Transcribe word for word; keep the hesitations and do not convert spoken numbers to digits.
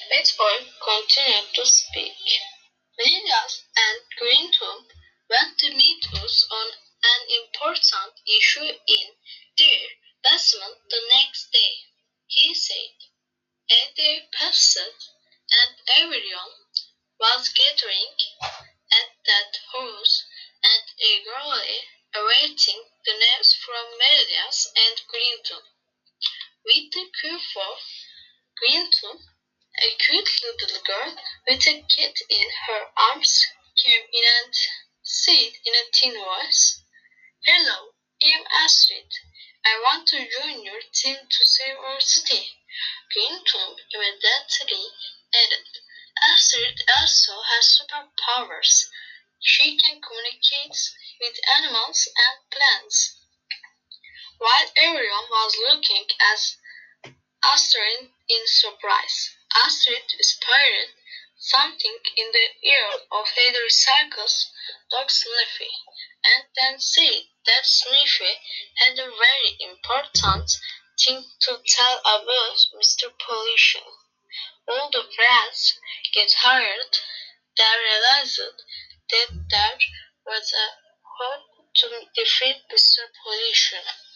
Bedford continued to speak. Lilias and Greenthorpe went to meet us on an important issue in their basement the next day, he said. At their passage, and everyone was gathering at that house and eagerly awaiting the news from Melias and Greenthorpe. With the cue for Greenthorpe, a cute little girl with a kid in her arms came in and said in a thin voice, "Hello, I'm Astrid. I want to join your team to save our city." Greenthorpe immediately added, "Astrid also has superpowers. She can communicate with animals and plants." While everyone was looking at Astrid in surprise, Astrid whispered something in the ear of Heather Circus dog Sniffy, and then said that Sniffy had a very important thing to tell about Mister Pollution. All the rats gathered there realized that there was a hope to defeat Mister Pollution.